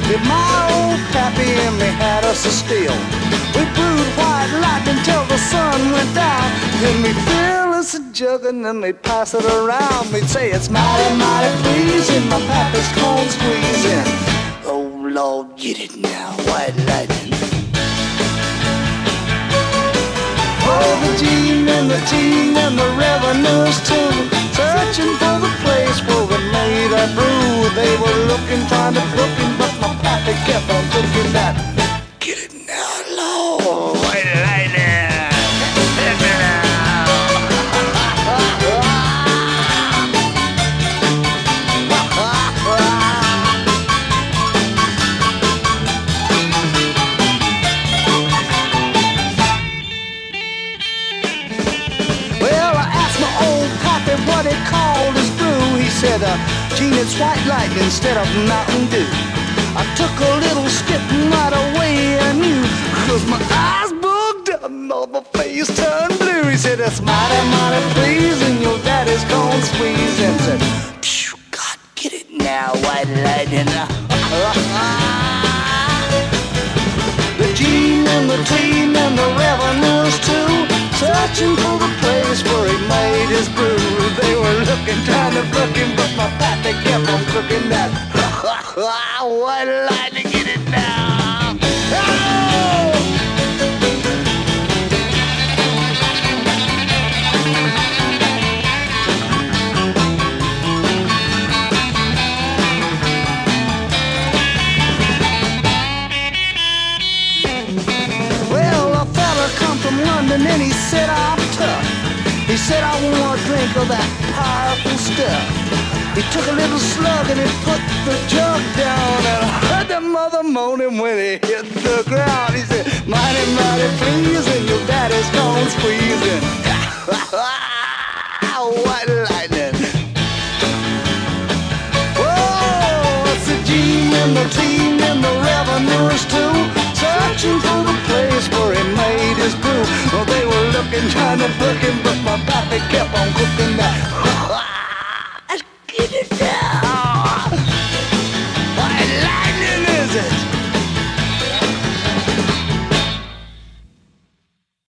If my old pappy and me had us a steal, we brewed white lightning till the sun went down. Then we'd fill us a jug and then we'd pass it around. We'd say it's mighty, mighty pleasing, my pappy's corn squeezing. Oh Lord, get it now, white lightning. Oh, the gene and the team and the revenues too, searching for the place where we made our brew. They were looking, trying to book him, but my pappy kept on cooking that. Get it now, Lord, white lightning. Get it now. What he called his brew, he said, Gene, it's white lightning instead of Mountain Dew. I took a little skip and right away I knew, 'cause my eyes bugged up and all my face turned blue. He said, that's mighty, mighty pleasing, your daddy's corn squeezing. I said, phew, God, get it now, white lightning. The gene and the team and the revenues too, searching for the place where he made his brew. They were looking, trying to book him, but my pappy kept on cooking that. White lightning, get it now. Oh! Well, a fella come from London and he said I'm tough. He said I want a drink of that powerful stuff. He took a little slug and he put the jug down, and I heard the mother moaning when he hit the ground. He said, mighty, mighty pleasing, your daddy's corn squeezing. White lightning. Oh, it's the gene and the team and the revenues too, searching for the place where he made his brew. Well, they were looking, trying to book him, but my pappy kept on cooking that.